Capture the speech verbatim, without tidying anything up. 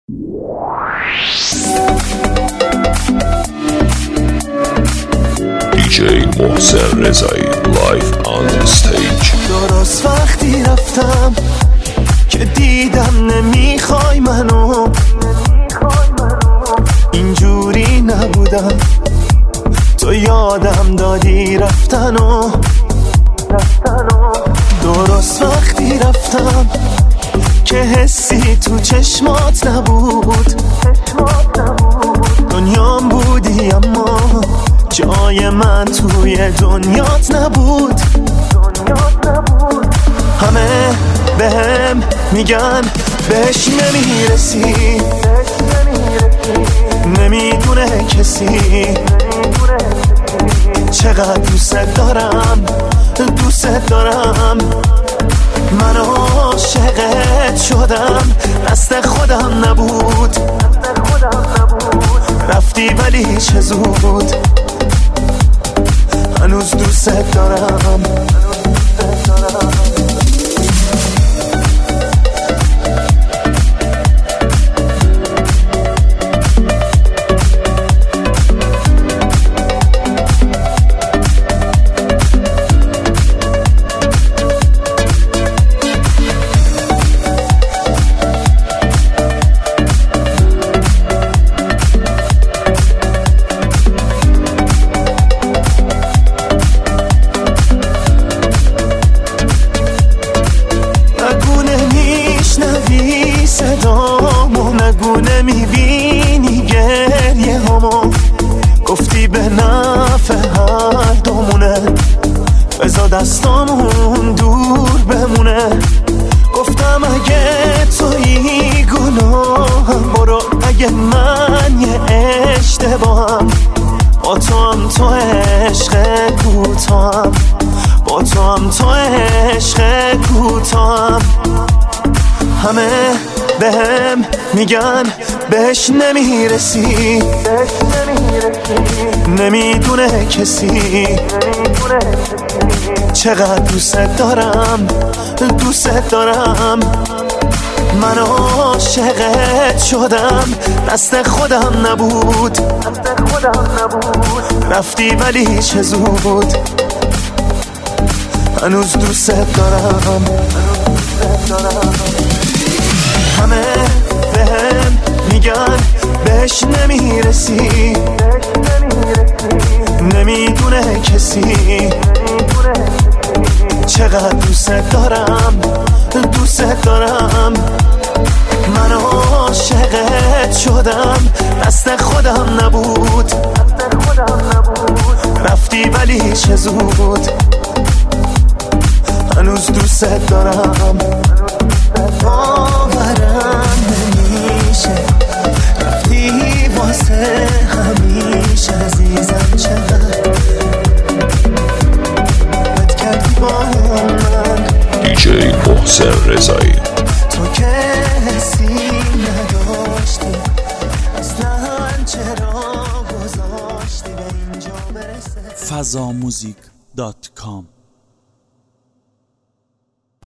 دیجی محسن رضایی لایف آن استیج. درست وقتی رفتم که دیدم نمیخوای منو، اینجوری نبودم، تو یادم دادی رفتنو. درست وقتی رفتم که حسی تو چشمات نبود، دنیام بودی اما جای من توی دنیات نبود. همه بهم میگن بهش نمیرسی، نمیدونه کسی چقدر دوست دارم، دوست دارم. من عاشقت شدم، دست خودم نبود، رفتی ولی چه زود، هنوز دوست دارم. صدامو نگو نمیبینی گریه همو، گفتی به نفع هر دومونه، بذار دستامون دور بمونه. گفتم اگه تویی گناهم برو، اگه من یه اشتباهم، با تو هم تو عشق کوتاهم، با تو هم تو عشق کوتاهم. همه بهم میگن بهش نمیرسی، نمیدونه کسی چقدر دوست دارم، دوست دارم. من عاشقت شدم، دست خودم نبود، رفتی ولی چه زود، هنوز دوست دارم. همه بهم میگن بهش نمیرسی، نمیدونه کسی چقدر دوست دارم، دوست دارم. من عاشقت شدم، دست خودم نبود، رفتی ولی چه زود، هنوز دوست دارم. باورم نمیشه رفتی واسه همیشه، عزیزم چقدر بد کردی با من. دیجی محسن رضایی. تو که حسی نداشتی اصلا، چرا گذاشتی به اینجا برسه. فضاموزیک دات کام